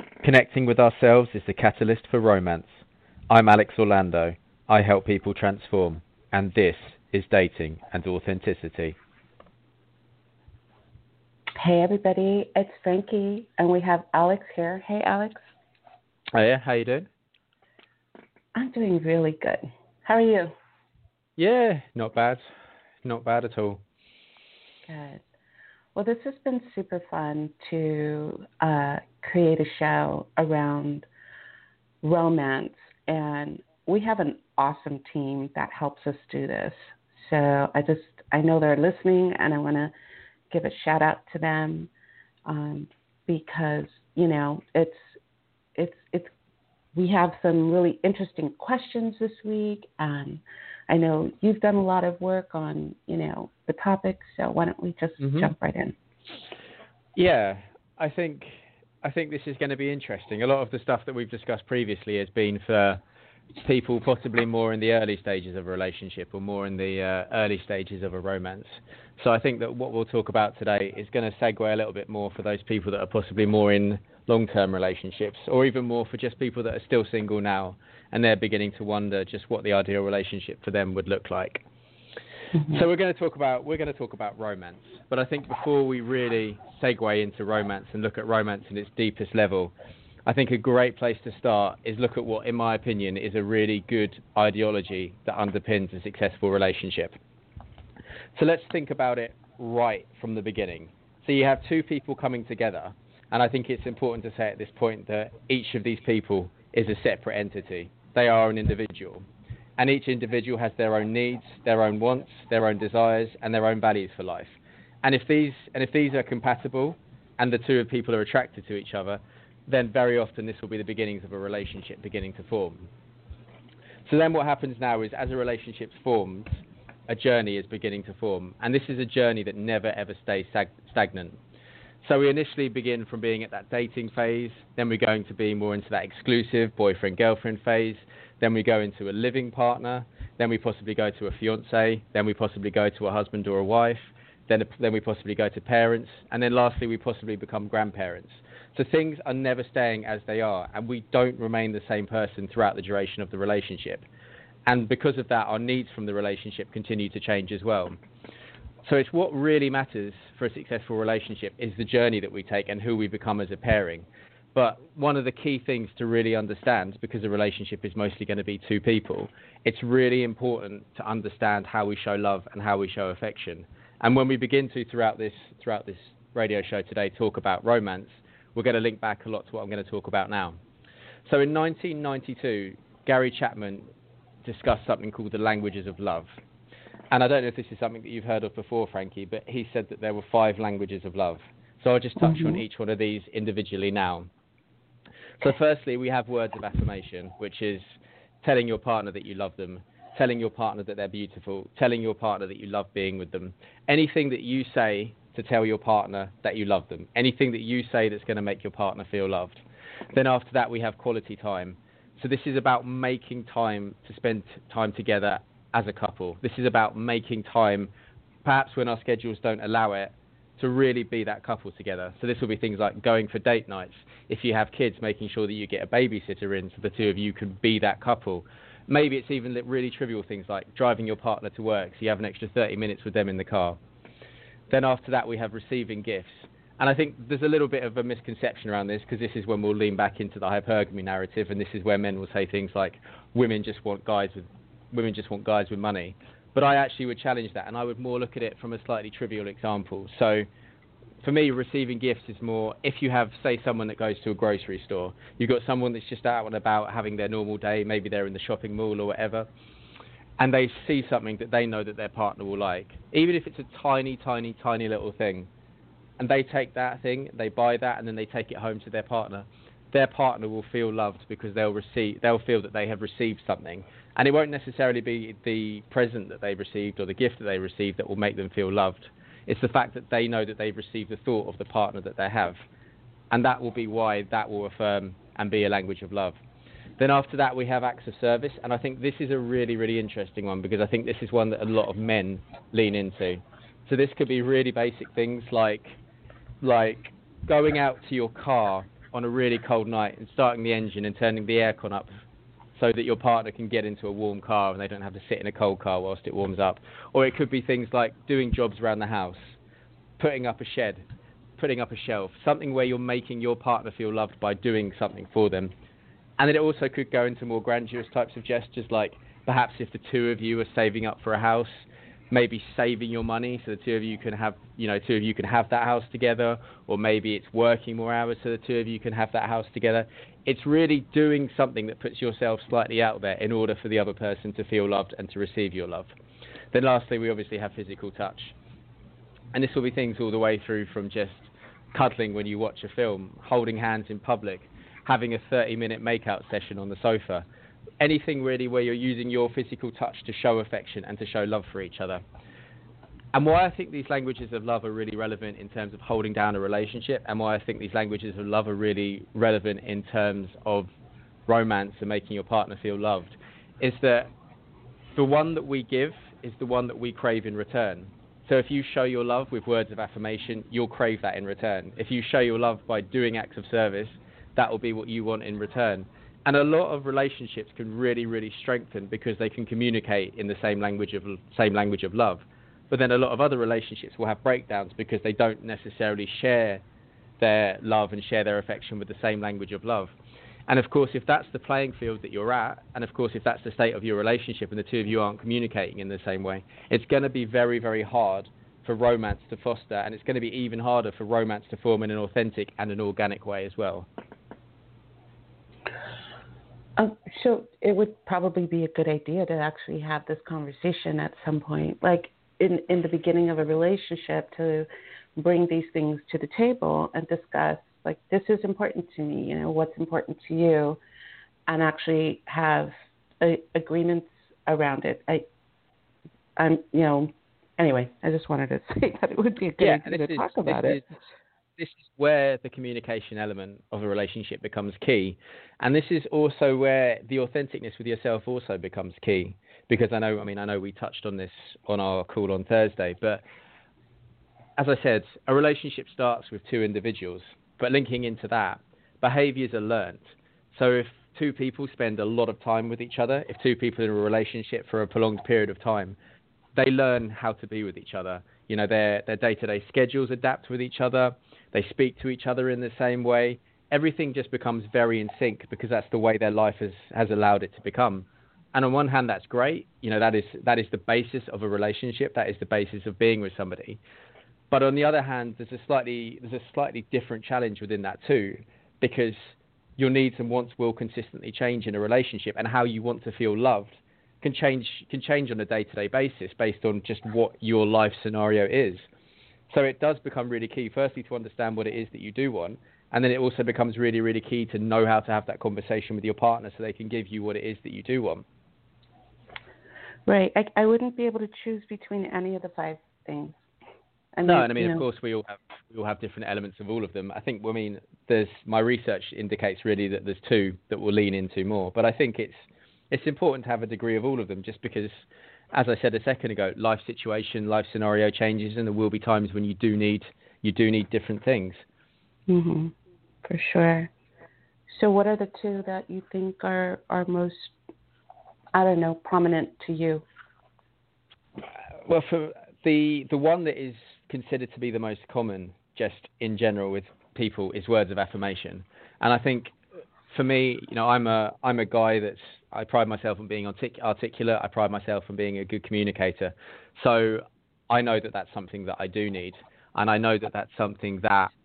Connecting with ourselves is the catalyst for romance. I'm Alex Orlando. I help people transform, and this is Dating and Authenticity. Hey everybody, it's Frankie, and we have Alex here. Hey Alex. Oh yeah, how you doing? I'm doing really good. How are you? Yeah, not bad. Not bad at all. Good. Well, this has been super fun to create a show around romance, and we have an awesome team that helps us do this. So I know they're listening, and I want to give a shout out to them because it's we have some really interesting questions this week. I know you've done a lot of work on the topic, so why don't we just jump right in? Yeah, I think this is going to be interesting. A lot of the stuff that we've discussed previously has been for people possibly more in the early stages of a relationship or more in the early stages of a romance. So I think that what we'll talk about today is going to segue a little bit more for those people that are possibly more in long-term relationships, or even more for just people that are still single now and they're beginning to wonder just what the ideal relationship for them would look like. Mm-hmm. So we're going to talk about romance, but I think before we really segue into romance and look at romance in its deepest level, I think a great place to start is look at what, in my opinion, is a really good ideology that underpins a successful relationship. So let's think about it right from the beginning. So you have two people coming together, and I think it's important to say at this point that each of these people is a separate entity. They are an individual, and each individual has their own needs, their own wants, their own desires, and their own values for life. And if these are compatible, and the two people are attracted to each other, then very often this will be the beginnings of a relationship beginning to form. So then what happens now is, as a relationship's formed, a journey is beginning to form. And this is a journey that never ever stays stagnant. So we initially begin from being at that dating phase, then we're going to be more into that exclusive boyfriend-girlfriend phase, then we go into a living partner, then we possibly go to a fiancé, then we possibly go to a husband or a wife, then we possibly go to parents, and then lastly we possibly become grandparents. So things are never staying as they are, and we don't remain the same person throughout the duration of the relationship. And because of that, our needs from the relationship continue to change as well. So it's what really matters for a successful relationship is the journey that we take and who we become as a pairing. But one of the key things to really understand, because a relationship is mostly going to be two people, it's really important to understand how we show love and how we show affection. And when we begin to, throughout this radio show today, talk about romance, we're going to link back a lot to what I'm going to talk about now. So in 1992, Gary Chapman discussed something called the languages of love. And I don't know if this is something that you've heard of before, Frankie, but he said that there were 5 languages of love. So I'll just touch on each one of these individually now. So firstly, we have words of affirmation, which is telling your partner that you love them, telling your partner that they're beautiful, telling your partner that you love being with them. Anything that you say to tell your partner that you love them. Anything that you say that's going to make your partner feel loved. Then after that, we have quality time. So this is about making time to spend time together as a couple. This is about making time, perhaps when our schedules don't allow it, to really be that couple together. So this will be things like going for date nights. If you have kids, making sure that you get a babysitter in so the two of you can be that couple. Maybe it's even really trivial things like driving your partner to work so you have an extra 30 minutes with them in the car. Then after that, we have receiving gifts. And I think there's a little bit of a misconception around this, because this is when we'll lean back into the hypergamy narrative, and this is where men will say things like women just want guys with money. But I actually would challenge that, and I would more look at it from a slightly trivial example. So for me, receiving gifts is more if you have, say, someone that goes to a grocery store. You've got someone that's just out and about having their normal day. Maybe they're in the shopping mall or whatever, and they see something that they know that their partner will like, even if it's a tiny, tiny, tiny little thing, and they take that thing, they buy that, and then they take it home to their partner. Their partner will feel loved because they'll feel that they have received something. And it won't necessarily be the present that they've received or the gift that they received that will make them feel loved. It's the fact that they know that they've received the thought of the partner that they have. And that will be why that will affirm and be a language of love. Then after that, we have acts of service. And I think this is a really, really interesting one, because I think this is one that a lot of men lean into. So this could be really basic things like going out to your car on a really cold night and starting the engine and turning the aircon up so that your partner can get into a warm car and they don't have to sit in a cold car whilst it warms up. Or it could be things like doing jobs around the house, putting up a shed, putting up a shelf, something where you're making your partner feel loved by doing something for them. And then it also could go into more grandiose types of gestures, like perhaps if the two of you are saving up for a house, maybe saving your money so the two of you can have, that house together, or maybe it's working more hours so the two of you can have that house together. It's really doing something that puts yourself slightly out there in order for the other person to feel loved and to receive your love. Then lastly, we obviously have physical touch. And this will be things all the way through from just cuddling when you watch a film, holding hands in public, having a 30-minute make-out session on the sofa. Anything really where you're using your physical touch to show affection and to show love for each other. And why I think these languages of love are really relevant in terms of holding down a relationship, and why I think these languages of love are really relevant in terms of romance and making your partner feel loved, is that the one that we give is the one that we crave in return. So if you show your love with words of affirmation, you'll crave that in return. If you show your love by doing acts of service, that will be what you want in return. And a lot of relationships can really, really strengthen because they can communicate in the same language of love. But then a lot of other relationships will have breakdowns because they don't necessarily share their love and share their affection with the same language of love. And of course, if that's the playing field that you're at, and of course, if that's the state of your relationship and the two of you aren't communicating in the same way, it's going to be very, very hard for romance to foster, and it's going to be even harder for romance to form in an authentic and an organic way as well. So it would probably be a good idea to actually have this conversation at some point, like in the beginning of a relationship, to bring these things to the table and discuss, like, this is important to me, what's important to you, and actually have agreements around it. Anyway, I just wanted to say that it would be a good idea to talk about it. This is where the communication element of a relationship becomes key. And this is also where the authenticness with yourself also becomes key. Because I know we touched on this on our call on Thursday, but as I said, a relationship starts with two individuals. But linking into that, behaviors are learned. So if two people spend a lot of time with each other, if two people are in a relationship for a prolonged period of time, they learn how to be with each other. Their day-to-day schedules adapt with each other. They speak to each other in the same way. Everything just becomes very in sync because that's the way their life has allowed it to become. And on one hand, that's great. That is the basis of a relationship. That is the basis of being with somebody. But on the other hand, there's a slightly different challenge within that too, because your needs and wants will consistently change in a relationship, and how you want to feel loved can change on a day-to-day basis based on just what your life scenario is. So it does become really key, firstly, to understand what it is that you do want, and then it also becomes really, really key to know how to have that conversation with your partner so they can give you what it is that you do want. Right. I wouldn't be able to choose between any of the 5 things. Of course, we all have different elements of all of them. I think, my research indicates really that there's 2 that we'll lean into more, but I think it's important to have a degree of all of them, just because, as I said a second ago, life situation, life scenario changes, and there will be times when you do need different things. Mm-hmm. For sure. So what are the 2 that you think are most, prominent to you? Well, for the one that is considered to be the most common, just in general with people, is words of affirmation. And I think, for me, I'm a guy I pride myself on being articulate. I pride myself on being a good communicator. So I know that that's something that I do need, and I know that that's something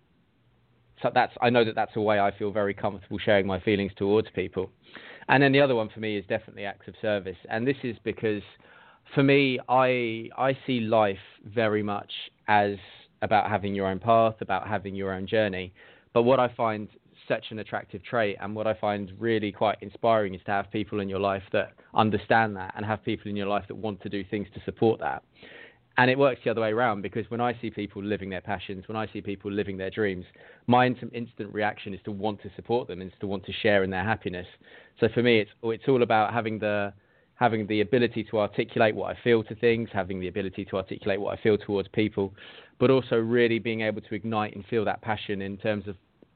I know that that's a way I feel very comfortable sharing my feelings towards people. And then the other one for me is definitely acts of service, and this is because, for me, I see life very much as about having your own path, about having your own journey. But what I find such an attractive trait, and what I find really quite inspiring, is to have people in your life that understand that, and have people in your life that want to do things to support that. And it works the other way around, because when I see people living their passions, when I see people living their dreams, my instant reaction is to want to support them and to want to share in their happiness. So for me, it's all about having the ability to articulate what I feel to things, having the ability to articulate what I feel towards people, but also really being able to ignite and feel that passion in terms of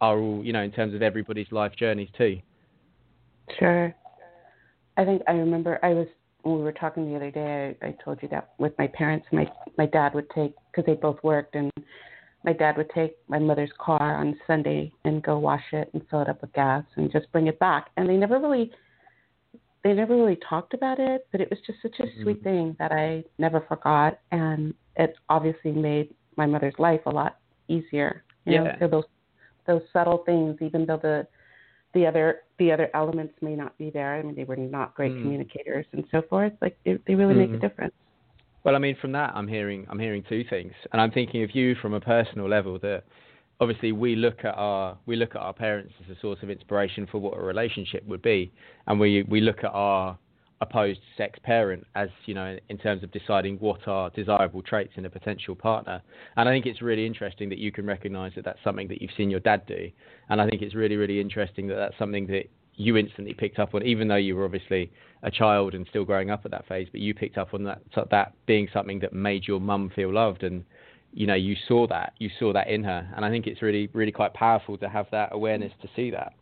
are all, you know, in terms of everybody's life journeys too. Sure. I remember when we were talking the other day, I told you that with my parents, my dad would take, because they both worked, and my dad would take my mother's car on Sunday and go wash it and fill it up with gas and just bring it back. And they never really talked about it, but it was just such a sweet thing that I never forgot. And it obviously made my mother's life a lot easier. You know, so those subtle things, even though the other elements may not be there. I mean, they were not great communicators and so forth. Like they really make a difference. Well, I mean, from that, I'm hearing two things, and I'm thinking of you from a personal level. That obviously we look at our parents as a source of inspiration for what a relationship would be, and we look at our opposed sex parent as, you know, in terms of deciding what are desirable traits in a potential partner. And I think it's really interesting that you can recognise that that's something that you've seen your dad do, and I think it's really, really interesting that that's something that you instantly picked up on, even though you were obviously a child and still growing up at that phase, but you picked up on that being something that made your mum feel loved, and, you know, you saw that in her. And I think it's really, really quite powerful to have that awareness to see that.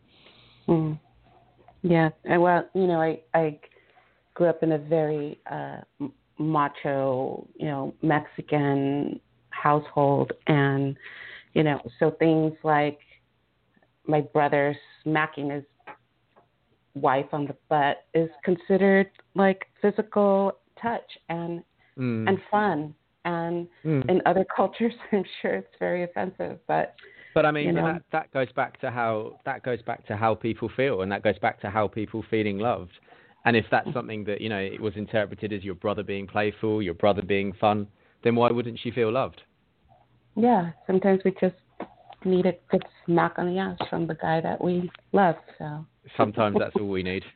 Yeah. And well, you know, I grew up in a very macho, you know, Mexican household, and, you know, so things like my brother smacking his wife on the butt is considered like physical touch and fun, and in other cultures I'm sure it's very offensive, but I mean, you know, that goes back to how people feel, and that goes back to how people feeling loved. And if that's something that, you know, it was interpreted as your brother being playful, your brother being fun, then why wouldn't she feel loved? Yeah, sometimes we just need a good smack on the ass from the guy that we love. So sometimes that's all we need.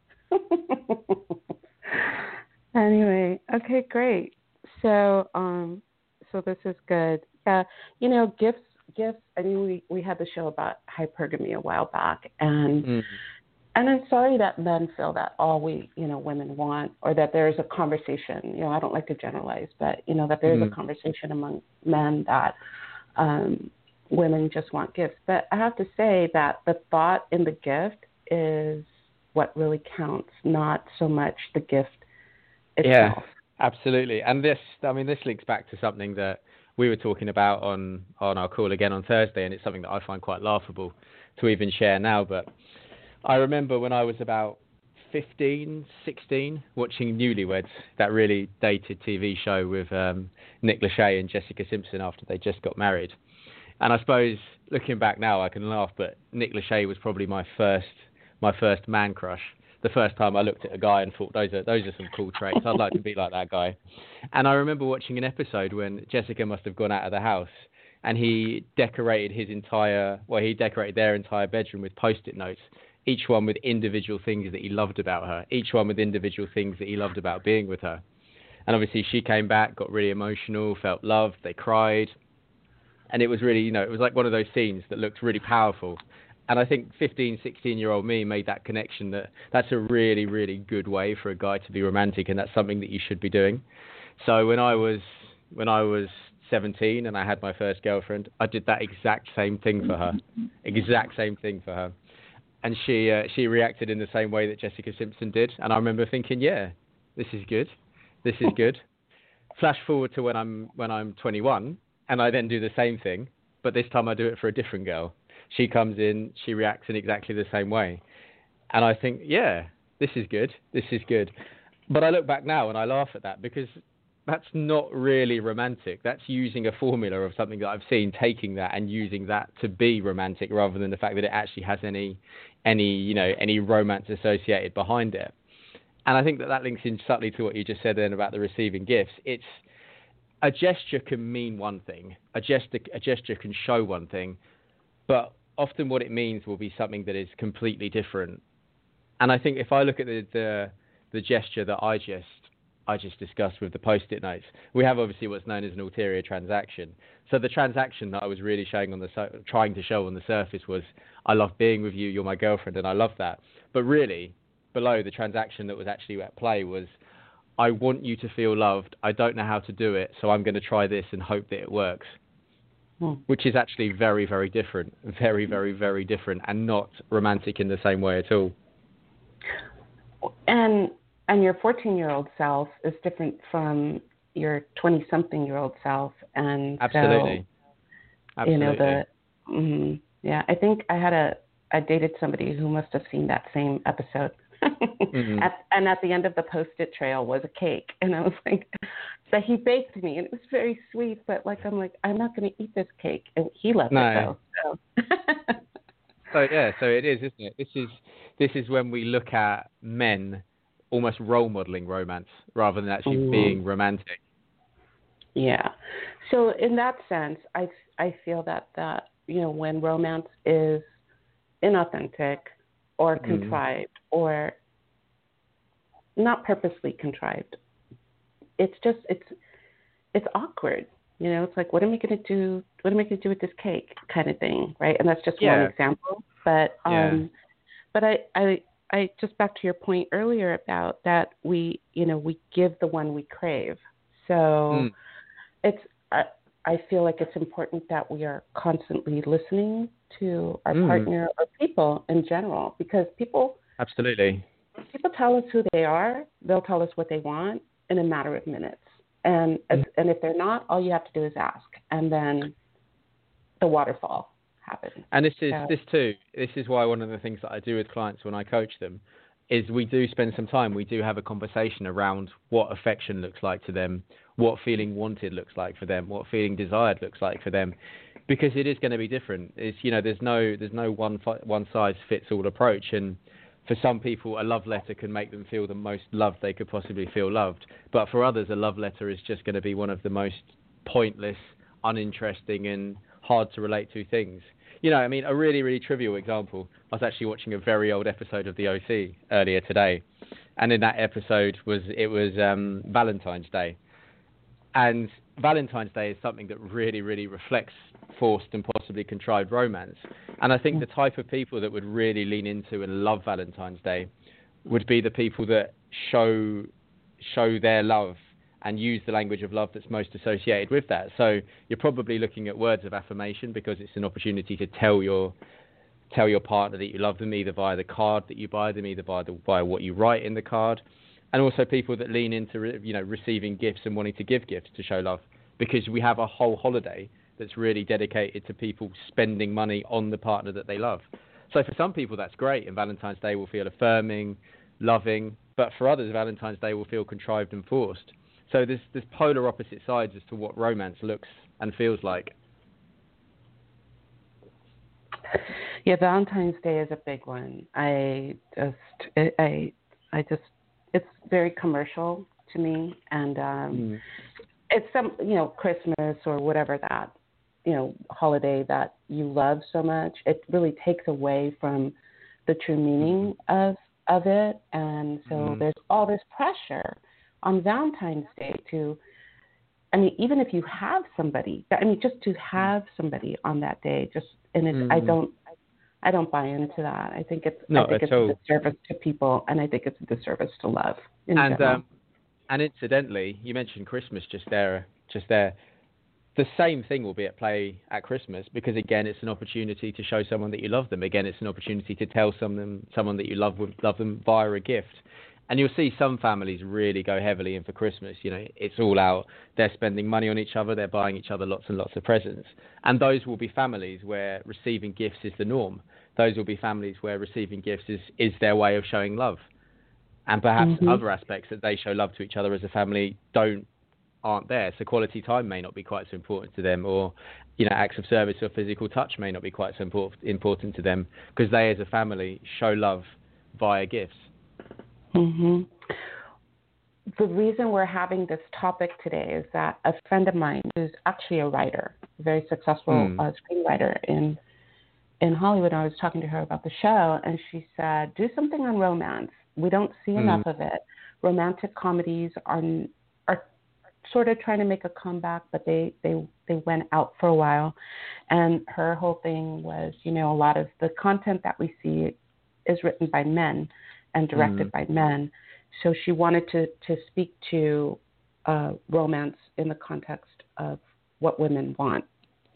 Anyway, okay, great. So, so this is good. Yeah, you know, gifts. I mean, we had the show about hypergamy a while back, and I'm sorry that men feel that all women want, or that there is a conversation. You know, I don't like to generalize, but you know that there is a conversation among men that women just want gifts. But I have to say that the thought in the gift is what really counts, not so much the gift itself. Yeah, absolutely. And this links back to something that we were talking about on our call again on Thursday, and it's something that I find quite laughable to even share now. But I remember when I was about 15, 16, watching Newlyweds, that really dated TV show with Nick Lachey and Jessica Simpson after they just got married. And I suppose looking back now, I can laugh, but Nick Lachey was probably my first man crush. The first time I looked at a guy and thought, those are some cool traits. I'd like to be like that guy. And I remember watching an episode when Jessica must have gone out of the house, and he decorated their entire bedroom with Post-it notes, each one with individual things that he loved about her, each one with individual things that he loved about being with her. And obviously she came back, got really emotional, felt loved, they cried. And it was really, you know, it was like one of those scenes that looked really powerful. And I think 15, 16-year-old me made that connection that that's a really, really good way for a guy to be romantic, and that's something that you should be doing. So when I was 17 and I had my first girlfriend, I did that exact same thing for her. And she reacted in the same way that Jessica Simpson did. And I remember thinking, yeah, this is good. Flash forward to when I'm 21, and I then do the same thing, but this time I do it for a different girl. She comes in, she reacts in exactly the same way. And I think, yeah, this is good. But I look back now and I laugh at that, because that's not really romantic. That's using a formula of something that I've seen, taking that and using that to be romantic, rather than the fact that it actually has any romance associated behind it. And I think that links in subtly to what you just said then about the receiving gifts. It's a gesture can mean one thing. A gesture can show one thing, but often what it means will be something that is completely different. And I think if I look at the gesture that I just discussed with the Post-it notes, we have obviously what's known as an ulterior transaction. So the transaction that I was really trying to show on the surface was, I love being with you, you're my girlfriend, and I love that. But really, below the transaction that was actually at play was, I want you to feel loved. I don't know how to do it, so I'm going to try this and hope that it works. which is actually very, very different, very, very, very different, and not romantic in the same way at all. And your 14-year-old self is different from your 20-something-year-old self, and Absolutely. So, I think I dated somebody who must have seen that same episode. Mm-hmm. And at the end of the Post-it trail was a cake, and I was like, so he baked me, and it was very sweet, but I'm not going to eat this cake, and he loved it though. So. So it is, isn't it? This is when we look at men almost role modeling romance rather than actually being romantic. Yeah. So in that sense, I feel that when romance is inauthentic or contrived or not purposely contrived, it's awkward. It's like, what am I going to do? What am I going to do with this cake, kind of thing, right? And that's just one example. But I just back to your point earlier about that we give the one we crave. So I feel like it's important that we are constantly listening to our partner or people in general, because people tell us who they are. They'll tell us what they want in a matter of minutes. And if they're not, all you have to do is ask, and then the waterfall happens. And this is why one of the things that I do with clients when I coach them is we do spend some time, we do have a conversation around what affection looks like to them, what feeling wanted looks like for them, what feeling desired looks like for them, because it is going to be different. It's, there's no one size fits all approach, and for some people, a love letter can make them feel the most loved they could possibly feel loved. But for others, a love letter is just going to be one of the most pointless, uninteresting, and hard to relate to things. A really, really trivial example. I was actually watching a very old episode of The OC earlier today. And in that episode was Valentine's Day. And Valentine's Day is something that really, really reflects forced and possibly contrived romance. And I think the type of people that would really lean into and love Valentine's Day would be the people that show their love and use the language of love that's most associated with that. So you're probably looking at words of affirmation, because it's an opportunity to tell your partner that you love them, either via the card that you buy them, either via what you write in the card. And also people that lean into receiving gifts and wanting to give gifts to show love, because we have a whole holiday that's really dedicated to people spending money on the partner that they love. So for some people that's great, and Valentine's Day will feel affirming, loving, but for others Valentine's Day will feel contrived and forced. So there's polar opposite sides as to what romance looks and feels like. Yeah, Valentine's Day is a big one. It's very commercial to me, and it's some Christmas or whatever that holiday that you love so much. It really takes away from the true meaning of it, and so there's all this pressure on Valentine's Day even if you have somebody, just to have somebody on that day, I don't buy into that. I think it's a disservice to people, and I think it's a disservice to love in general. And incidentally, you mentioned Christmas just there. The same thing will be at play at Christmas, because again, it's an opportunity to show someone that you love them. Again, it's an opportunity to tell someone that you love them via a gift. And you'll see some families really go heavily in for Christmas. It's all out. They're spending money on each other. They're buying each other lots and lots of presents. And those will be families where receiving gifts is the norm. Those will be families where receiving gifts is their way of showing love. And perhaps other aspects that they show love to each other as a family aren't there. So quality time may not be quite so important to them, or acts of service or physical touch may not be quite so important to them, because they as a family show love via gifts. The reason we're having this topic today is that a friend of mine who's actually a writer, a very successful screenwriter in Hollywood, I was talking to her about the show, and she said, do something on romance. We don't see enough of it. Romantic comedies are sort of trying to make a comeback, but they went out for a while. And her whole thing was, a lot of the content that we see is written by men and directed by men. So she wanted to speak to romance in the context of what women want.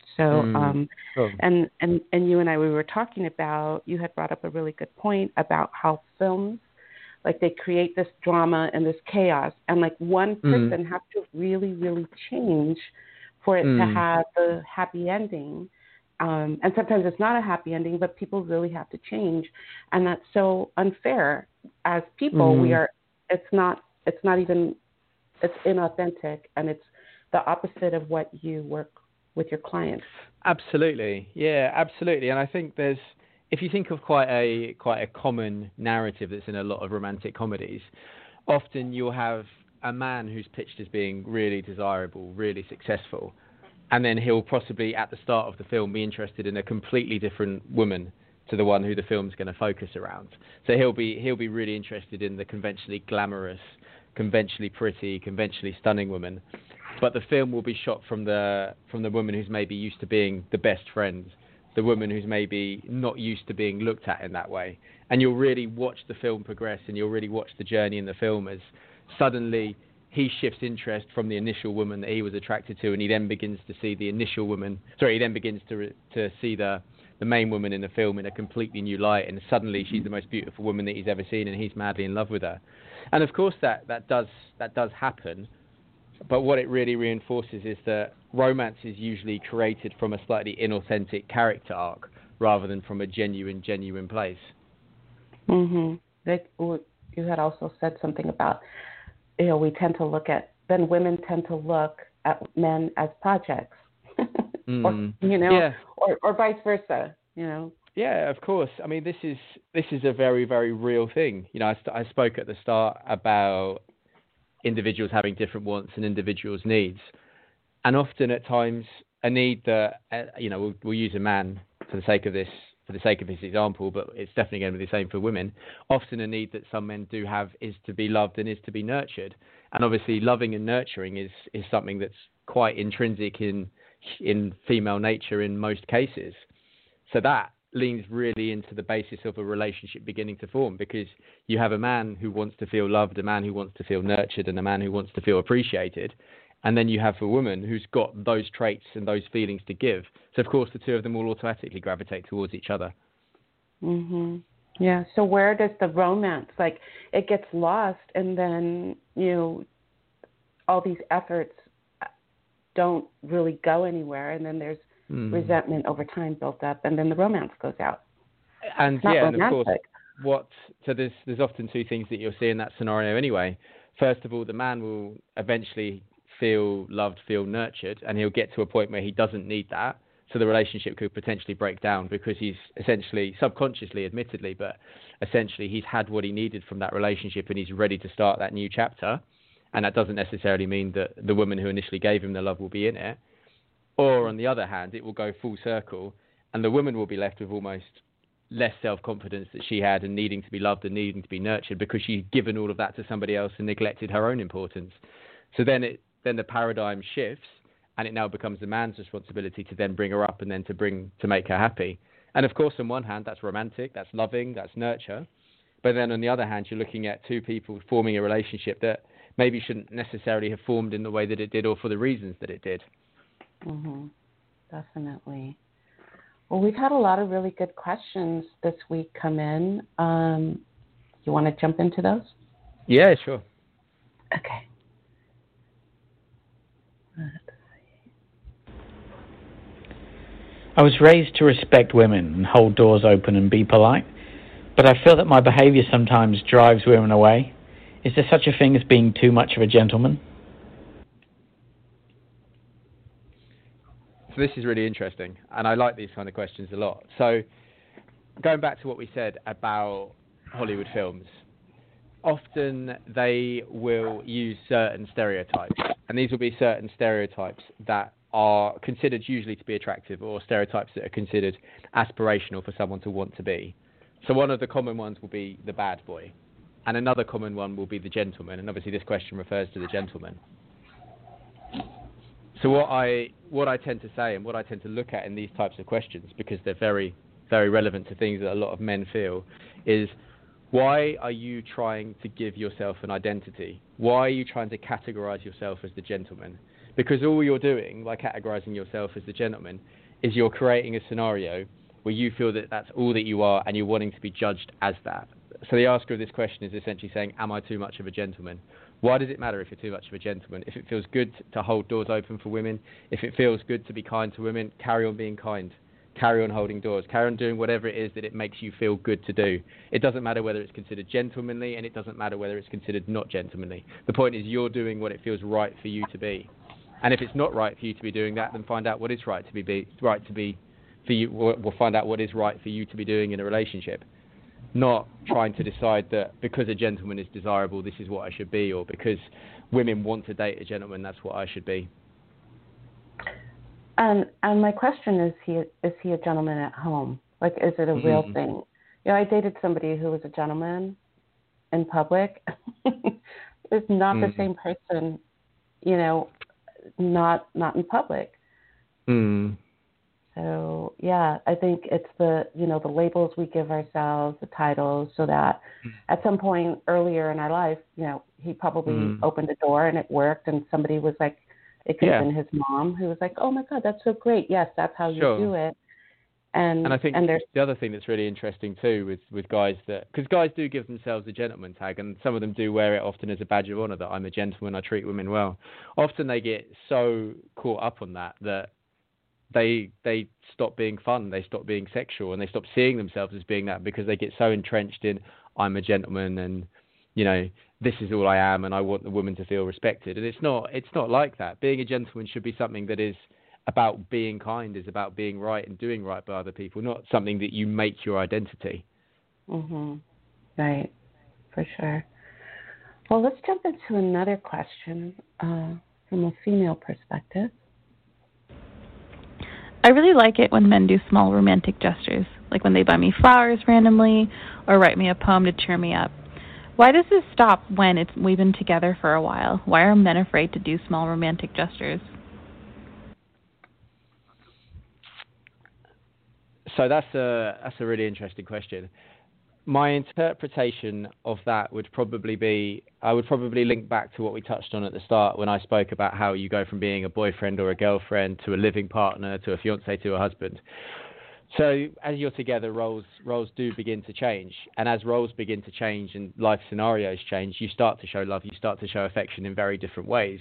So, Cool. and you and I, we were talking about, you had brought up a really good point about how films, like they create this drama and this chaos, and like one person has to really, really change for it to have the happy ending. And sometimes it's not a happy ending, but people really have to change, and that's so unfair. As people, we are. It's not even. It's inauthentic, and it's the opposite of what you work with your clients. Absolutely, yeah, absolutely. And I think if you think of quite a common narrative that's in a lot of romantic comedies, often you'll have a man who's pitched as being really desirable, really successful, and then he'll possibly at the start of the film be interested in a completely different woman to the one who the film's going to focus around. So he'll be really interested in the conventionally glamorous, conventionally pretty, conventionally stunning woman, but the film will be shot from the woman who's maybe used to being the best friend, the woman who's maybe not used to being looked at in that way. And you'll really watch the film progress, and you'll really watch the journey in the film as suddenly he shifts interest from the initial woman that he was attracted to, and he then begins to see he then begins to see the main woman in the film in a completely new light, and suddenly she's the most beautiful woman that he's ever seen, and he's madly in love with her. And of course that does happen, but what it really reinforces is that romance is usually created from a slightly inauthentic character arc rather than from a genuine place. You had also said something about, we tend to women tend to look at men as projects, or vice versa, Yeah, of course. I mean, this is a very, very real thing. I spoke at the start about individuals having different wants and individuals' needs, and often at times a need that we'll use a man for the sake of this example, but it's definitely going to be the same for women. Often a need that some men do have is to be loved and is to be nurtured, and obviously loving and nurturing is something that's quite intrinsic in female nature in most cases. So that leans really into the basis of a relationship beginning to form, because you have a man who wants to feel loved, a man who wants to feel nurtured, and a man who wants to feel appreciated. And then you have a woman who's got those traits and those feelings to give. So, of course, the two of them will automatically gravitate towards each other. Yeah. So where does the romance, it gets lost, and then, all these efforts don't really go anywhere, and then there's resentment over time built up, and then the romance goes out. And and of course, there's often two things that you'll see in that scenario anyway. First of all, the man will eventually feel loved, feel nurtured, and he'll get to a point where he doesn't need that. So the relationship could potentially break down because he's essentially, subconsciously, admittedly, but essentially he's had what he needed from that relationship and he's ready to start that new chapter. And that doesn't necessarily mean that the woman who initially gave him the love will be in it. Or on the other hand, it will go full circle and the woman will be left with almost less self-confidence that she had and needing to be loved and needing to be nurtured because she's given all of that to somebody else and neglected her own importance. So then the paradigm shifts and it now becomes the man's responsibility to then bring her up and then to make her happy. And of course, on one hand, that's romantic, that's loving, that's nurture. But then on the other hand, you're looking at two people forming a relationship that maybe shouldn't necessarily have formed in the way that it did or for the reasons that it did. Definitely. Well, we've had a lot of really good questions this week come in. You want to jump into those? Yeah, sure. Okay. I was raised to respect women and hold doors open and be polite, but I feel that my behavior sometimes drives women away. Is there such a thing as being too much of a gentleman? So this is really interesting, and I like these kind of questions a lot. So going back to what we said about Hollywood films, often they will use certain stereotypes, and these will be certain stereotypes that are considered usually to be attractive or stereotypes that are considered aspirational for someone to want to be. So one of the common ones will be the bad boy, and another common one will be the gentleman, and obviously this question refers to the gentleman. So what I tend to say and what I tend to look at in these types of questions, because they're very, very relevant to things that a lot of men feel, is why are you trying to give yourself an identity? Why are you trying to categorize yourself as the gentleman? Because all you're doing by categorizing yourself as the gentleman is you're creating a scenario where you feel that that's all that you are and you're wanting to be judged as that. So the asker of this question is essentially saying, am I too much of a gentleman? Why does it matter if you're too much of a gentleman? If it feels good to hold doors open for women, if it feels good to be kind to women, carry on being kind. Carry on holding doors. Carry on doing whatever it is that it makes you feel good to do. It doesn't matter whether it's considered gentlemanly, and it doesn't matter whether it's considered not gentlemanly. The point is you're doing what it feels right for you to be. And if it's not right for you to be doing that, then find out what is right to be for you. We'll find out what is right for you to be doing in a relationship. Not trying to decide that because a gentleman is desirable, this is what I should be, or because women want to date a gentleman, that's what I should be. And my question is he a gentleman at home? Like, is it a real thing? You know, I dated somebody who was a gentleman in public. It's not the same person, you know, not in public. So yeah, I think it's the labels we give ourselves, the titles, so that at some point earlier in our life, you know, he probably opened a door and it worked, and somebody was like, it could have been his mom who was like, oh my God, that's so great. Yes, that's how you do it. And I think the other thing that's really interesting too with guys, because guys do give themselves a gentleman tag, and some of them do wear it often as a badge of honor that I'm a gentleman, I treat women well. Often they get so caught up on that they stop being fun, they stop being sexual, and they stop seeing themselves as being that because they get so entrenched in I'm a gentleman and, you know, this is all I am and I want the woman to feel respected. And it's not like that. Being a gentleman should be something that is about being kind, is about being right and doing right by other people, not something that you make your identity. Right, for sure. Well, let's jump into another question from a female perspective. I really like it when men do small romantic gestures, like when they buy me flowers randomly or write me a poem to cheer me up. Why does this stop when we've been together for a while? Why are men afraid to do small romantic gestures? So that's a really interesting question. My interpretation of that would probably be, I would probably link back to what we touched on at the start when I spoke about how you go from being a boyfriend or a girlfriend to a living partner to a fiancé to a husband. So as you're together, roles do begin to change. And as roles begin to change and life scenarios change, you start to show love, you start to show affection in very different ways.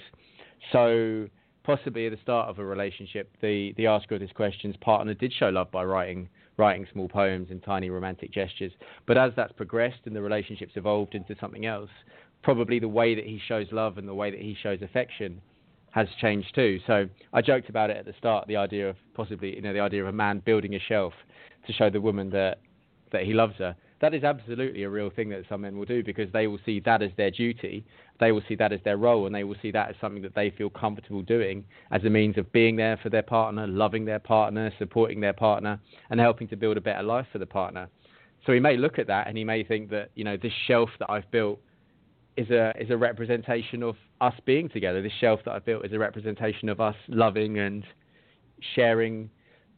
So possibly at the start of a relationship, the asker of this question's partner did show love by writing small poems and tiny romantic gestures. But as that's progressed and the relationship's evolved into something else, probably the way that he shows love and the way that he shows affection has changed too. So I joked about it at the start, the idea of possibly, the idea of a man building a shelf to show the woman that he loves her. That is absolutely a real thing that some men will do, because they will see that as their duty, they will see that as their role, and they will see that as something that they feel comfortable doing as a means of being there for their partner, loving their partner, supporting their partner, and helping to build a better life for the partner. So he may look at that and he may think that, this shelf that I've built is a representation of us being together. This shelf that I've built is a representation of us loving and sharing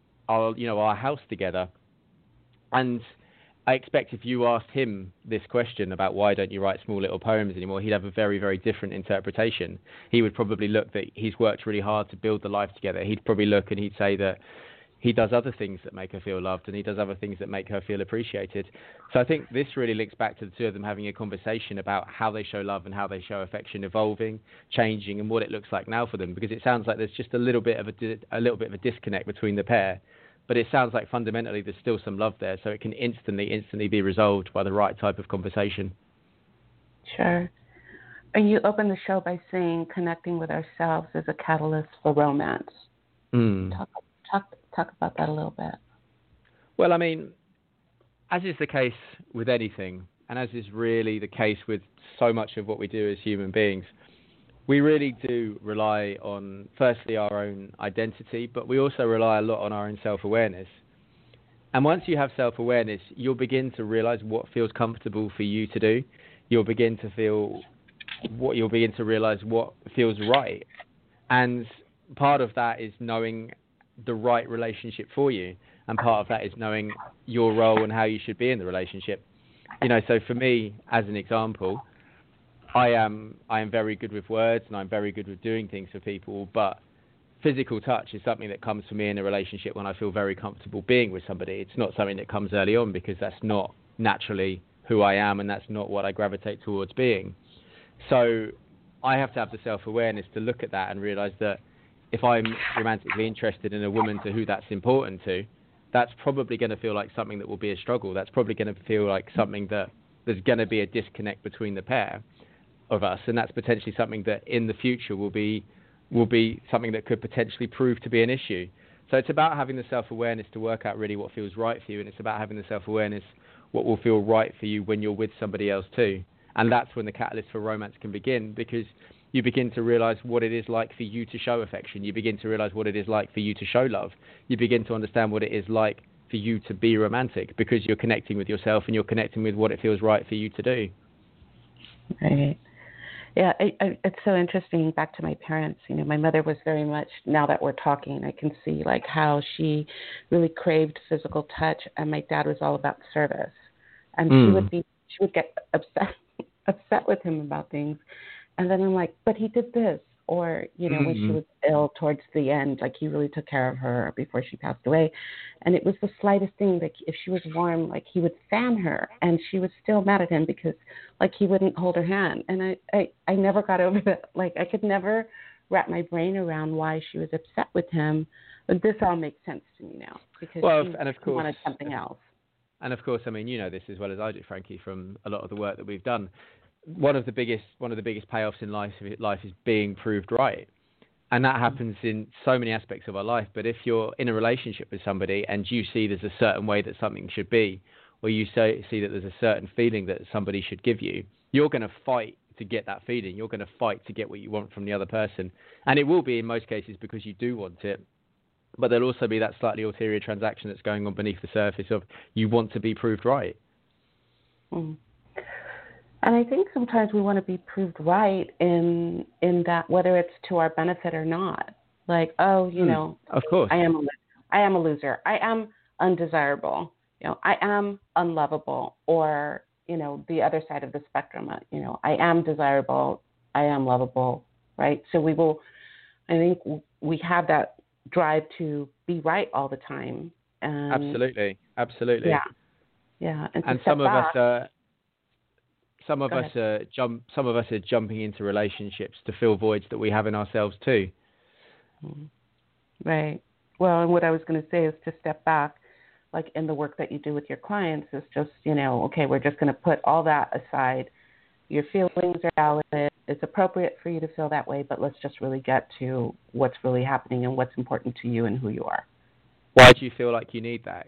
our house together. And I expect if you asked him this question about why don't you write small little poems anymore, he'd have a very, very different interpretation. He would probably look that he's worked really hard to build the life together. He'd probably look and he'd say that he does other things that make her feel loved, and he does other things that make her feel appreciated. So I think this really links back to the two of them having a conversation about how they show love and how they show affection evolving, changing, and what it looks like now for them. Because it sounds like there's just a little bit of a disconnect between the pair. But it sounds like fundamentally there's still some love there, so it can instantly be resolved by the right type of conversation. Sure. And you open the show by saying connecting with ourselves is a catalyst for romance. Talk about that a little bit. Well, I mean, as is the case with anything, and as is really the case with so much of what we do as human beings, we really do rely on, firstly, our own identity, but we also rely a lot on our own self-awareness. And once you have self-awareness, you'll begin to realize what feels comfortable for you to do. You'll begin to realize what feels right. And part of that is knowing the right relationship for you. And part of that is knowing your role and how you should be in the relationship. So for me, as an example, I am very good with words and I'm very good with doing things for people, but physical touch is something that comes for me in a relationship when I feel very comfortable being with somebody. It's not something that comes early on because that's not naturally who I am and that's not what I gravitate towards being. So I have to have the self-awareness to look at that and realize that if I'm romantically interested in a woman to who that's important to, that's probably going to feel like something that will be a struggle. That's probably going to feel like something that there's going to be a disconnect between the pair of us, and that's potentially something that in the future will be something that could potentially prove to be an issue. So it's about having the self-awareness to work out really what feels right for you, and it's about having the self-awareness what will feel right for you when you're with somebody else too. And that's when the catalyst for romance can begin, because you begin to realize what it is like for you to show affection. You begin to realize what it is like for you to show love. You begin to understand what it is like for you to be romantic, because you're connecting with yourself and you're connecting with what it feels right for you to do. Right. Yeah, it's so interesting. Back to my parents, my mother was very much, now that we're talking, I can see like how she really craved physical touch, and my dad was all about service. And she would get upset with him about things. And then I'm like, but he did this. Or, when she was ill towards the end, like he really took care of her before she passed away. And it was the slightest thing, like if she was warm, like he would fan her, and she was still mad at him because like he wouldn't hold her hand. And I never got over that. Like I could never wrap my brain around why she was upset with him. But this all makes sense to me now, because she wanted something else. And of course, I mean, you know this as well as I do, Frankie, from a lot of the work that we've done. One of the biggest payoffs in life is being proved right, and that happens in so many aspects of our life. But if you're in a relationship with somebody and you see there's a certain way that something should be, or you see that there's a certain feeling that somebody should give you, you're going to fight to get that feeling. You're going to fight to get what you want from the other person, and it will be in most cases because you do want it. But there'll also be that slightly ulterior transaction that's going on beneath the surface of you want to be proved right. Mm. And I think sometimes we want to be proved right in that, whether it's to our benefit or not. Like, of course, I am a loser. I am undesirable. I am unlovable. Or, the other side of the spectrum. I am desirable. I am lovable. Right. So I think we have that drive to be right all the time. And absolutely. Yeah. And some of us are jumping into relationships to fill voids that we have in ourselves too. Right. Well, and what I was going to say is to step back, like in the work that you do with your clients, is just, okay, we're just going to put all that aside. Your feelings are valid. It's appropriate for you to feel that way, but let's just really get to what's really happening and what's important to you and who you are. Why do you feel like you need that?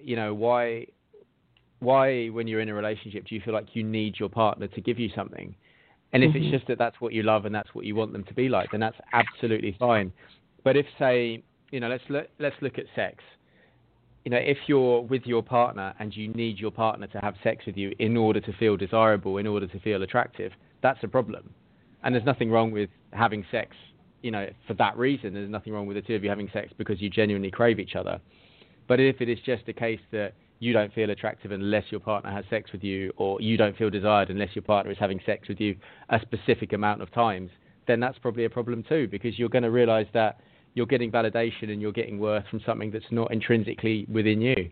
Why, when you're in a relationship, do you feel like you need your partner to give you something? And if it's just that that's what you love and that's what you want them to be like, then that's absolutely fine. But if, say, let's look at sex. If you're with your partner and you need your partner to have sex with you in order to feel desirable, in order to feel attractive, that's a problem. And there's nothing wrong with having sex, for that reason. There's nothing wrong with the two of you having sex because you genuinely crave each other. But if it is just a case that you don't feel attractive unless your partner has sex with you, or you don't feel desired unless your partner is having sex with you a specific amount of times, then that's probably a problem too, because you're going to realize that you're getting validation and you're getting worth from something that's not intrinsically within you.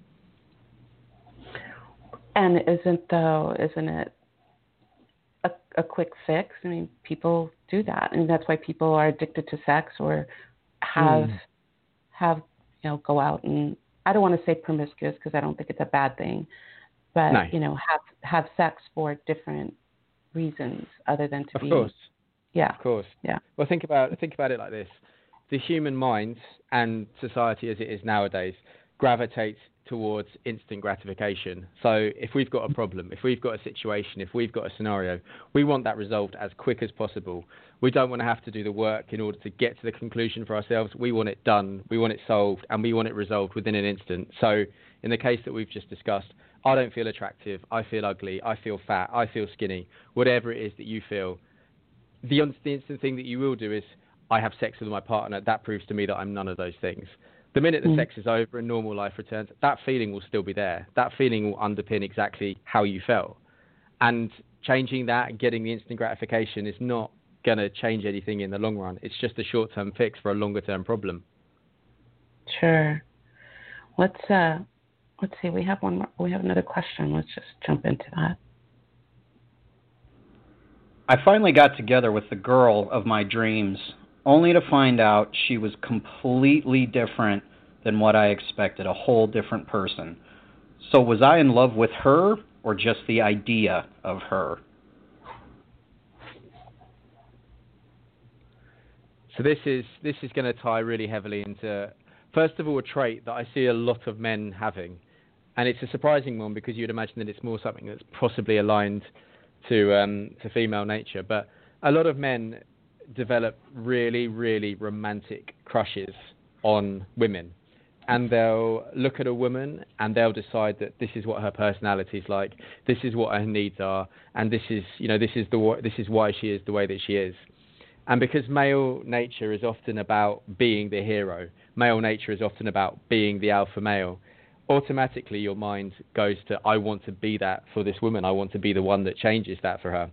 And isn't it a quick fix? I mean, people do that, and that's why people are addicted to sex or have go out and, I don't want to say promiscuous because I don't think it's a bad thing, but have sex for different reasons other than to be. Of course. Yeah. Of course. Yeah. Well, think about it like this: the human mind and society as it is nowadays gravitates towards instant gratification. So if we've got a problem, if we've got a situation, if we've got a scenario, we want that resolved as quick as possible. We don't want to have to do the work in order to get to the conclusion for ourselves. We want it done, we want it solved, and we want it resolved within an instant. So in the case that we've just discussed, I don't feel attractive, I feel ugly, I feel fat, I feel skinny, whatever it is that you feel, the instant thing that you will do is, I have sex with my partner. That proves to me that I'm none of those things. The minute the sex is over and normal life returns, that feeling will still be there. That feeling will underpin exactly how you felt. And changing that and getting the instant gratification is not going to change anything in the long run. It's just a short-term fix for a longer-term problem. Sure. Let's see. We have one more. We have another question. Let's just jump into that. I finally got together with the girl of my dreams, only to find out she was completely different than what I expected, a whole different person. So was I in love with her or just the idea of her? So this is going to tie really heavily into, first of all, a trait that I see a lot of men having, and it's a surprising one because you'd imagine that it's more something that's possibly aligned to female nature. But a lot of men develop really, really romantic crushes on women, and they'll look at a woman and they'll decide that this is what her personality is like, this is what her needs are, and this is why she is the way that she is. And because male nature is often about being the hero, male nature is often about being the alpha male, automatically your mind goes to, I want to be that for this woman. I want to be the one that changes that for her.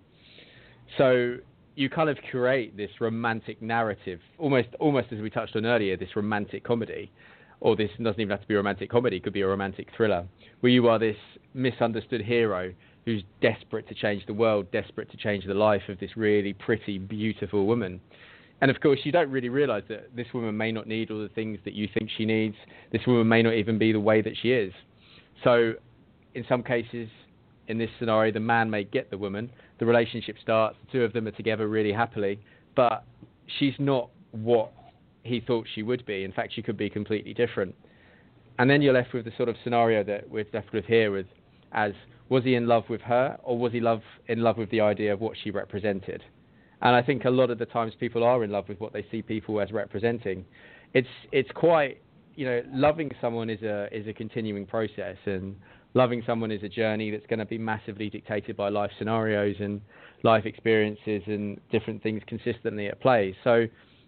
So you kind of create this romantic narrative, almost as we touched on earlier, this romantic comedy, or this doesn't even have to be a romantic comedy, it could be a romantic thriller, where you are this misunderstood hero who's desperate to change the world, desperate to change the life of this really pretty, beautiful woman. And of course, you don't really realize that this woman may not need all the things that you think she needs. This woman may not even be the way that she is. So in some cases, in this scenario, the man may get the woman, the relationship starts, the two of them are together really happily, but she's not what he thought she would be. In fact, she could be completely different. And then you're left with the sort of scenario that we're left with here as, was he in love with her, or was he in love with the idea of what she represented? And I think a lot of the times people are in love with what they see people as representing. It's quite, loving someone is a continuing process, and loving someone is a journey that's going to be massively dictated by life scenarios and life experiences and different things consistently at play. So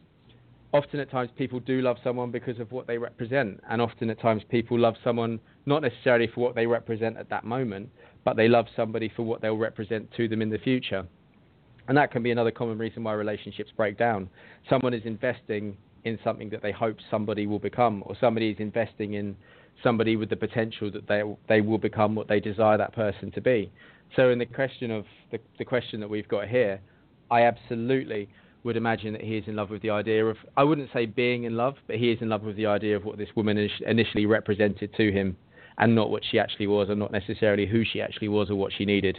often at times people do love someone because of what they represent, and often at times people love someone not necessarily for what they represent at that moment, but they love somebody for what they'll represent to them in the future. And that can be another common reason why relationships break down. Someone is investing in something that they hope somebody will become, or somebody is investing in somebody with the potential that they will become what they desire that person to be. So in the question of the question that we've got here, I absolutely would imagine that he is in love with the idea of, I wouldn't say being in love, but he is in love with the idea of what this woman initially represented to him, and not what she actually was, and not necessarily who she actually was or what she needed.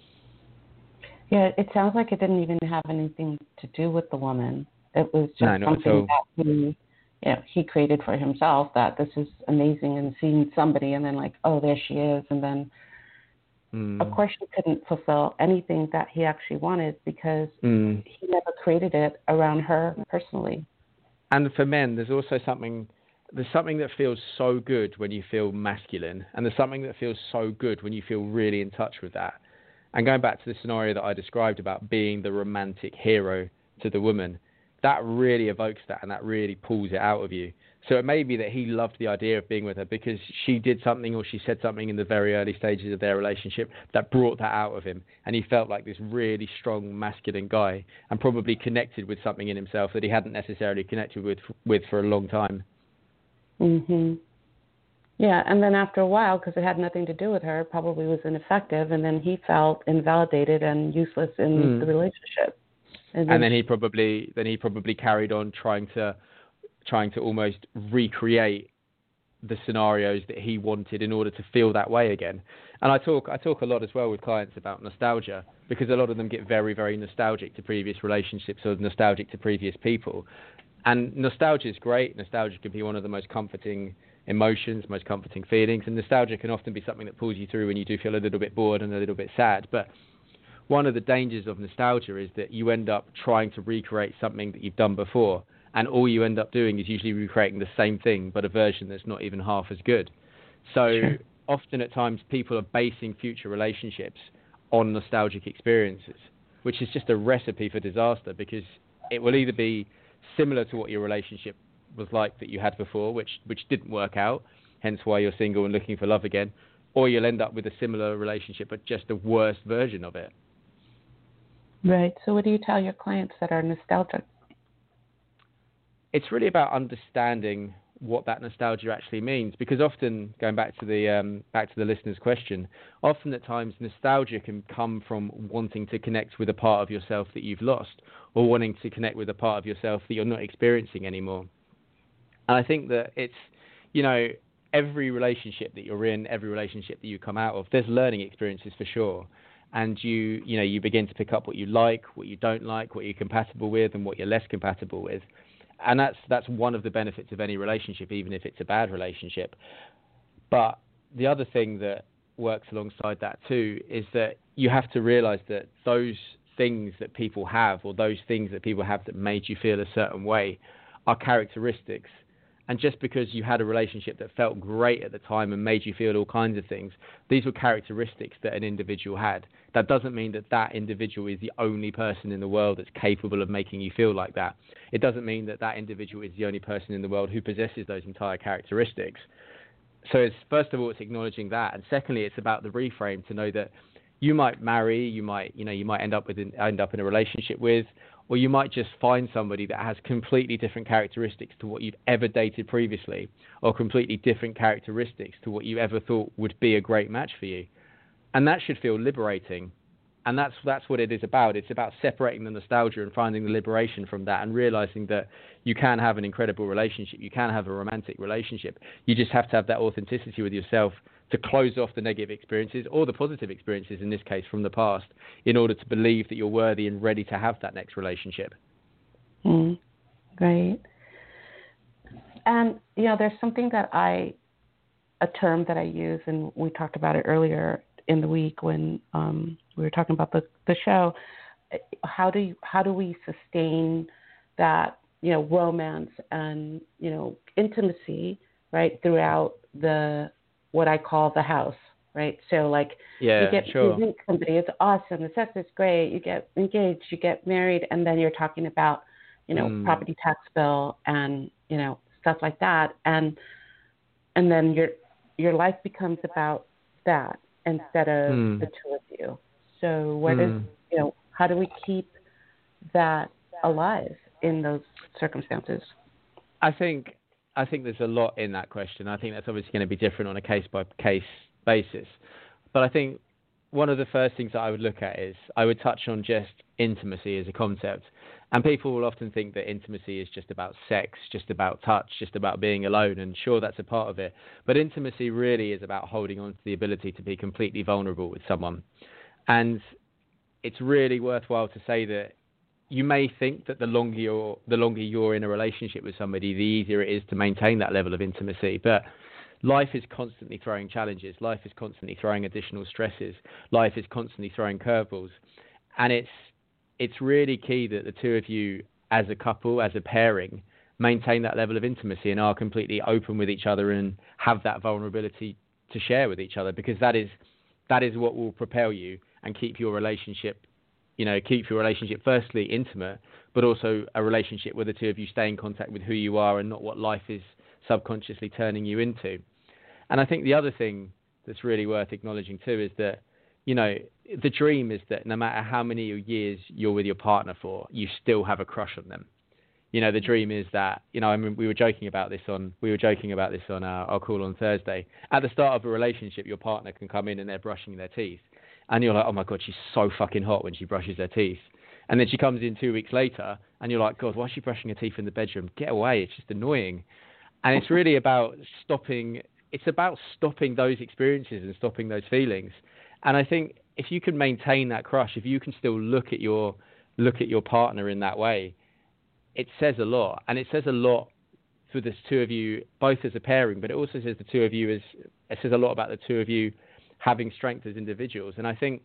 Yeah, it sounds like it didn't even have anything to do with the woman. It was just something that he created for himself, that this is amazing, and seeing somebody and then like, oh, there she is. And then, of course, she couldn't fulfill anything that he actually wanted because he never created it around her personally. And for men, there's also something that feels so good when you feel masculine, and there's something that feels so good when you feel really in touch with that. And going back to the scenario that I described about being the romantic hero to the woman, that really evokes that, and that really pulls it out of you. So it may be that he loved the idea of being with her because she did something, or she said something in the very early stages of their relationship that brought that out of him. And he felt like this really strong masculine guy, and probably connected with something in himself that he hadn't necessarily connected with for a long time. Mhm. Yeah, and then after a while, because it had nothing to do with her, probably was ineffective, and then he felt invalidated and useless in the relationship. And then he probably carried on trying to almost recreate the scenarios that he wanted in order to feel that way again. And I talk a lot as well with clients about nostalgia, because a lot of them get very, very nostalgic to previous relationships or nostalgic to previous people. And nostalgia is great. Nostalgia can be one of the most comforting emotions, most comforting feelings, and nostalgia can often be something that pulls you through when you do feel a little bit bored and a little bit sad. But one of the dangers of nostalgia is that you end up trying to recreate something that you've done before, and all you end up doing is usually recreating the same thing, but a version that's not even half as good. So often at times people are basing future relationships on nostalgic experiences, which is just a recipe for disaster, because it will either be similar to what your relationship was like that you had before, which didn't work out, hence why you're single and looking for love again, or you'll end up with a similar relationship but just a worse version of it. Right. So what do you tell your clients that are nostalgic? It's really about understanding what that nostalgia actually means. Because often, going back to the listener's question, often at times nostalgia can come from wanting to connect with a part of yourself that you've lost, or wanting to connect with a part of yourself that you're not experiencing anymore. And I think that it's, every relationship that you're in, every relationship that you come out of, there's learning experiences for sure. And you begin to pick up what you like, what you don't like, what you're compatible with, and what you're less compatible with. And that's one of the benefits of any relationship, even if it's a bad relationship. But the other thing that works alongside that too is that you have to realize that those things that people have, or those things that people have that made you feel a certain way, are characteristics. And just because you had a relationship that felt great at the time and made you feel all kinds of things, these were characteristics that an individual had. That doesn't mean that that individual is the only person in the world that's capable of making you feel like that. It doesn't mean that that individual is the only person in the world who possesses those entire characteristics. So it's, first of all, it's acknowledging that. And secondly, it's about the reframe to know that you might marry, you might end up in a relationship with, or you might just find somebody that has completely different characteristics to what you've ever dated previously, or completely different characteristics to what you ever thought would be a great match for you. And that should feel liberating. And that's what it is about. It's about separating the nostalgia and finding the liberation from that, and realizing that you can have an incredible relationship. You can have a romantic relationship. You just have to have that authenticity with yourself to close off the negative experiences, or the positive experiences in this case from the past, in order to believe that you're worthy and ready to have that next relationship. Right. And, there's something a term that I use, and we talked about it earlier in the week when we were talking about the show. How do we sustain that, romance and, intimacy, right, throughout what I call the house, right? So you meet somebody, it's awesome, the sex is great, you get engaged, you get married, and then you're talking about, property tax bill and, stuff like that. And then your life becomes about that instead of the two of you. So what is, how do we keep that alive in those circumstances? I think there's a lot in that question. I think that's obviously going to be different on a case-by-case basis. But I think one of the first things that I would look at is I would touch on just intimacy as a concept. And people will often think that intimacy is just about sex, just about touch, just about being alone. And sure, that's a part of it. But intimacy really is about holding on to the ability to be completely vulnerable with someone. And it's really worthwhile to say that you may think that the longer you're in a relationship with somebody, the easier it is to maintain that level of intimacy. But life is constantly throwing challenges. Life is constantly throwing additional stresses. Life is constantly throwing curveballs. And it's really key that the two of you as a couple, as a pairing, maintain that level of intimacy and are completely open with each other and have that vulnerability to share with each other, because that is what will propel you and keep your relationship firstly intimate, but also a relationship where the two of you stay in contact with who you are and not what life is subconsciously turning you into. And I think the other thing that's really worth acknowledging too is that, the dream is that no matter how many years you're with your partner for, you still have a crush on them. The dream is that, we were joking about this on our call on Thursday. At the start of a relationship, your partner can come in and they're brushing their teeth. And you're like, oh my God, she's so fucking hot when she brushes her teeth. And then she comes in 2 weeks later and you're like, God, why is she brushing her teeth in the bedroom? Get away. It's just annoying. And it's really about stopping those experiences and stopping those feelings. And I think if you can maintain that crush, if you can still look at your partner in that way, it says a lot. And it says a lot for the two of you, both as a pairing, but it also says it says a lot about the two of you having strength as individuals. And I think,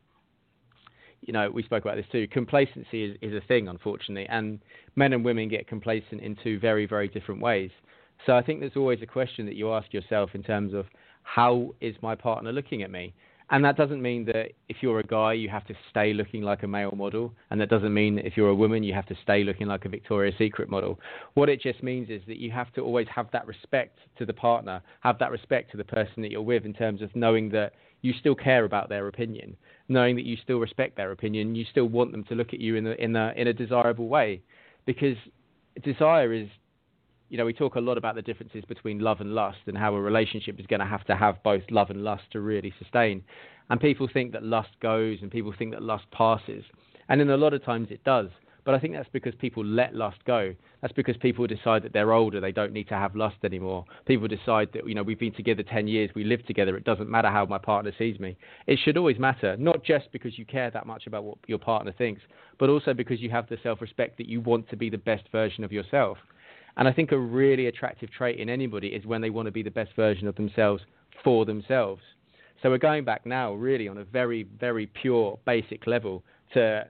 we spoke about this too, complacency is a thing, unfortunately, and men and women get complacent in two very, very different ways. So I think there's always a question that you ask yourself in terms of, how is my partner looking at me? And that doesn't mean that if you're a guy, you have to stay looking like a male model. And that doesn't mean that if you're a woman, you have to stay looking like a Victoria's Secret model. What it just means is that you have to always have that respect to the partner, have that respect to the person that you're with, in terms of knowing that you still care about their opinion, knowing that you still respect their opinion, you still want them to look at you in a desirable way. Because desire is we talk a lot about the differences between love and lust and how a relationship is going to have both love and lust to really sustain. And people think that lust goes and people think that lust passes. And in a lot of times it does. But I think that's because people let lust go. That's because people decide that they're older, they don't need to have lust anymore. People decide that, we've been together 10 years, we live together, it doesn't matter how my partner sees me. It should always matter, not just because you care that much about what your partner thinks, but also because you have the self-respect that you want to be the best version of yourself. And I think a really attractive trait in anybody is when they want to be the best version of themselves for themselves. So we're going back now really on a very, very pure, basic level to,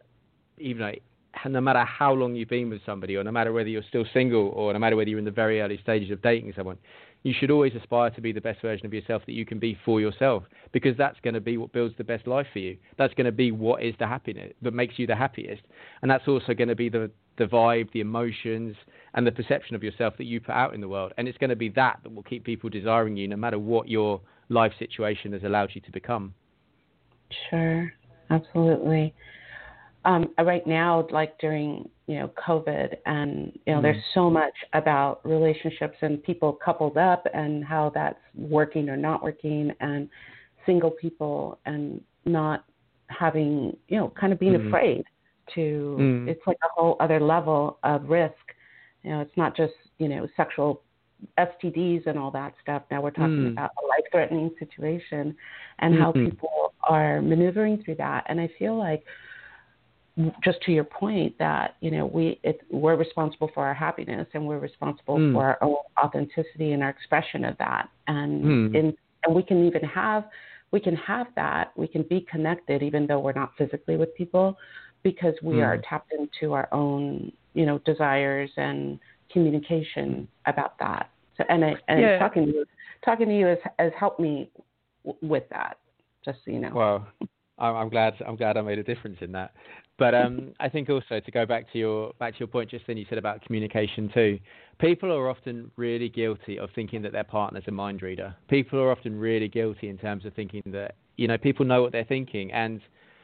no matter how long you've been with somebody, or no matter whether you're still single, or no matter whether you're in the very early stages of dating someone, you should always aspire to be the best version of yourself that you can be for yourself, because that's going to be what builds the best life for you. That's going to be what is the happiness that makes you the happiest. And that's also going to be the vibe, the emotions, and the perception of yourself that you put out in the world. And it's going to be that will keep people desiring you, no matter what your life situation has allowed you to become. Sure, absolutely. Right now, like during, COVID, and, there's so much about relationships and people coupled up and how that's working or not working, and single people and not having, kind of being afraid to, it's like a whole other level of risk. It's not just, sexual STDs and all that stuff. Now we're talking about a life-threatening situation and how people are maneuvering through that. And I feel like, just to your point, that we're responsible for our happiness, and we're responsible for our own authenticity and our expression of that, and we can even have that. We can be connected even though we're not physically with people, because we are tapped into our own desires and communication about that. So talking to you has helped me with that. Just so you know. Well, I'm glad I made a difference in that. But I think also to go back to your point just then, you said about communication too. People are often really guilty of thinking that their partner's a mind reader. People are often really guilty in terms of thinking that, people know what they're thinking. And,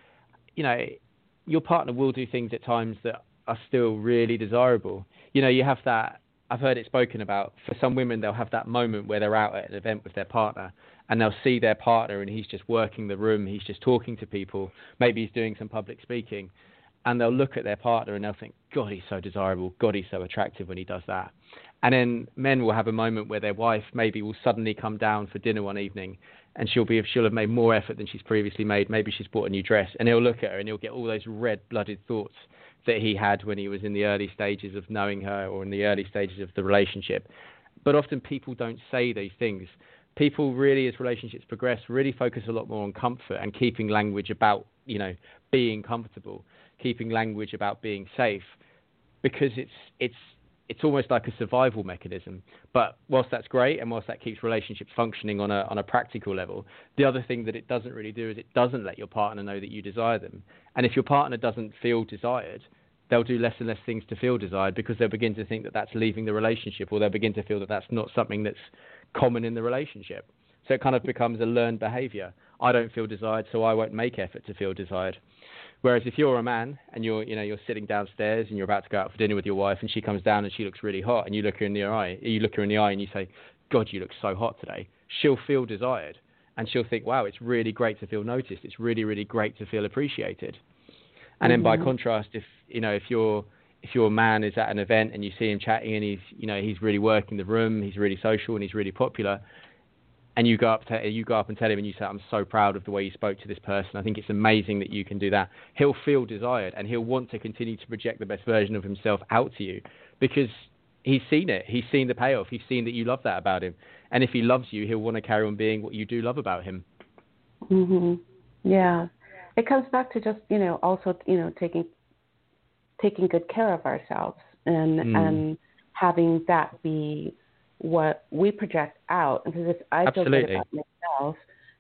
your partner will do things at times that are still really desirable. You have that, I've heard it spoken about, for some women, they'll have that moment where they're out at an event with their partner and they'll see their partner and he's just working the room, he's just talking to people, maybe he's doing some public speaking, and they'll look at their partner and they'll think, God, he's so desirable, God, he's so attractive when he does that. And then men will have a moment where their wife maybe will suddenly come down for dinner one evening, and she'll have made more effort than she's previously made. Maybe she's bought a new dress, and he'll look at her and he'll get all those red-blooded thoughts that he had when he was in the early stages of knowing her or in the early stages of the relationship. But often people don't say these things. People really, as relationships progress, really focus a lot more on comfort and keeping language about, being comfortable, keeping language about being safe, because it's almost like a survival mechanism. But whilst that's great, and whilst that keeps relationships functioning on a practical level, the other thing that it doesn't really do is it doesn't let your partner know that you desire them. And if your partner doesn't feel desired, they'll do less and less things to feel desired, because they'll begin to think that that's leaving the relationship, or they'll begin to feel that that's not something that's common in the relationship. So it kind of becomes a learned behavior. I don't feel desired, so I won't make effort to feel desired. Whereas if you're a man and you're sitting downstairs and you're about to go out for dinner with your wife, and she comes down and she looks really hot, and you look her in the eye and you say, God, you look so hot today, she'll feel desired, and she'll think, wow, it's really great to feel noticed. It's really, really great to feel appreciated. And then by contrast, if your man is at an event and you see him chatting and he's really working the room, he's really social and he's really popular, and you go up and tell him and you say, I'm so proud of the way you spoke to this person, I think it's amazing that you can do that, he'll feel desired, and he'll want to continue to project the best version of himself out to you, because he's seen it. He's seen the payoff. He's seen that you love that about him. And if he loves you, he'll want to carry on being what you do love about him. Yeah. It comes back to just, also, taking good care of ourselves and having that be what we project out. Because if I feel good about myself,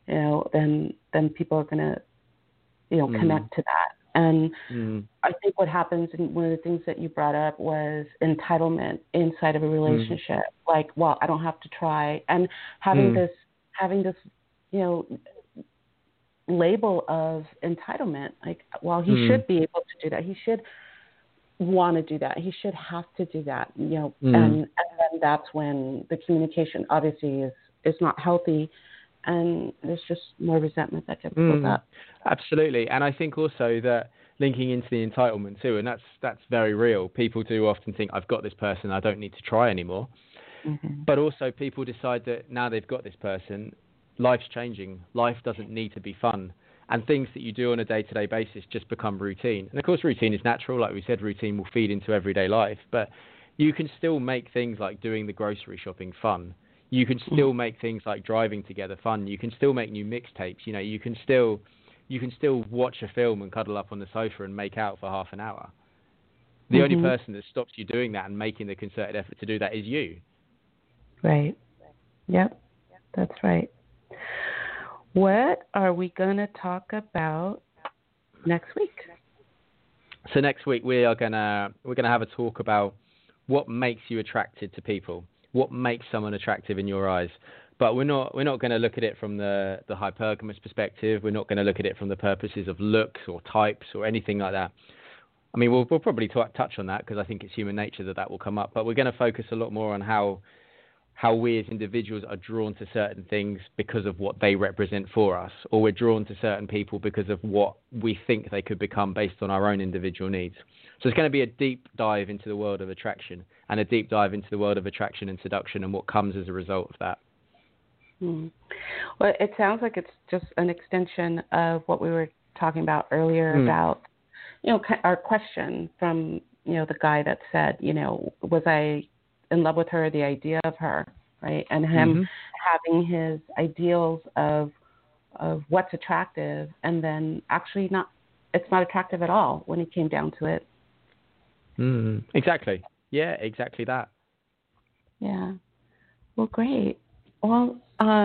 then people are going to, connect to that. And I think what happens, and one of the things that you brought up was entitlement inside of a relationship. Like, well, I don't have to try, and having this, label of entitlement. Like, well, he should be able to do that. He should want to do that. He should have to do that. And then then that's when the communication obviously is not healthy, and there's just more resentment that gets built up. Absolutely. And I think also that linking into the entitlement too, and that's very real. People do often think, I've got this person, I don't need to try anymore. Mm-hmm. But also people decide that now they've got this person, life's changing. Life doesn't need to be fun. And things that you do on a day-to-day basis just become routine. And of course, routine is natural. Like we said, routine will feed into everyday life. But you can still make things like doing the grocery shopping fun. You can still make things like driving together fun. You can still make new mixtapes. You know, you can still watch a film and cuddle up on the sofa and make out for half an hour. The only person that stops you doing that and making the concerted effort to do that is you. Right. Yep. That's right. What are we going to talk about next week? So next week we're gonna have a talk about what makes you attracted to people, what makes someone attractive in your eyes. But we're not going to look at it from the hypergamous perspective. We're not going to look at it from the purposes of looks or types or anything like that. I mean, we'll probably touch on that because I think it's human nature that will come up. But we're going to focus a lot more on how we as individuals are drawn to certain things because of what they represent for us, or we're drawn to certain people because of what we think they could become based on our own individual needs. So it's going to be a deep dive into the world of attraction, and a deep dive into the world of attraction and seduction and what comes as a result of that. Well, it sounds like it's just an extension of what we were talking about earlier about, our question from, the guy that said, was I in love with her, the idea of her, right? And him having his ideals of what's attractive, and then actually it's not attractive at all when it came down to it. Exactly. Yeah, exactly that. Yeah. Well, great. Well,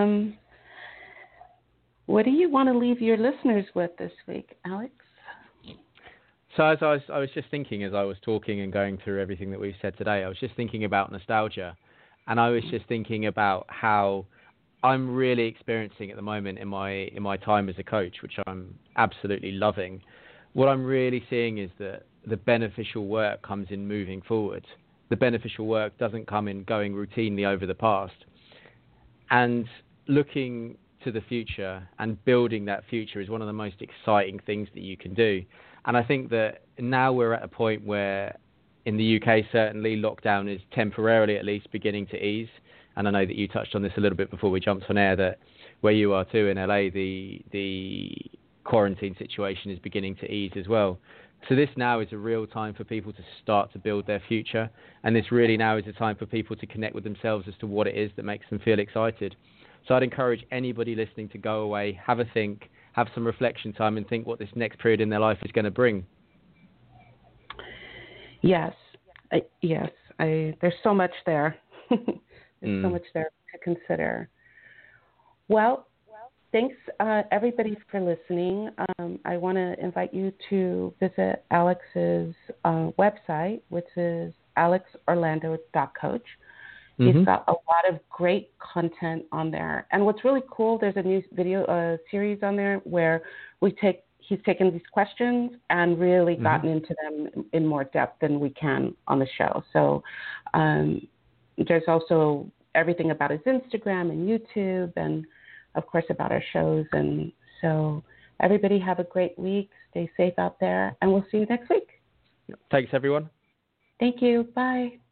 what do you want to leave your listeners with this week, Alex? So as I was just thinking as I was talking and going through everything that we've said today, I was just thinking about nostalgia, and I was just thinking about how I'm really experiencing at the moment in my time as a coach, which I'm absolutely loving. What I'm really seeing is that the beneficial work comes in moving forward. The beneficial work doesn't come in going routinely over the past. And looking to the future and building that future is one of the most exciting things that you can do. And I think that now we're at a point where, in the UK certainly, lockdown is temporarily at least beginning to ease. And I know that you touched on this a little bit before we jumped on air, that where you are too in LA, the quarantine situation is beginning to ease as well. So this now is a real time for people to start to build their future. And this really now is a time for people to connect with themselves as to what it is that makes them feel excited. So I'd encourage anybody listening to go away, have a think, have some reflection time, and think what this next period in their life is going to bring. Yes. There's so much there. There's so much there to consider. Well, thanks, everybody, for listening. I want to invite you to visit Alex's website, which is alexorlando.coach. He's got a lot of great content on there. And what's really cool, there's a new video series on there where he's taken these questions and really gotten into them in more depth than we can on the show. So there's also everything about his Instagram and YouTube, and of course about our shows. And so everybody have a great week. Stay safe out there, and we'll see you next week. Thanks, everyone. Thank you. Bye.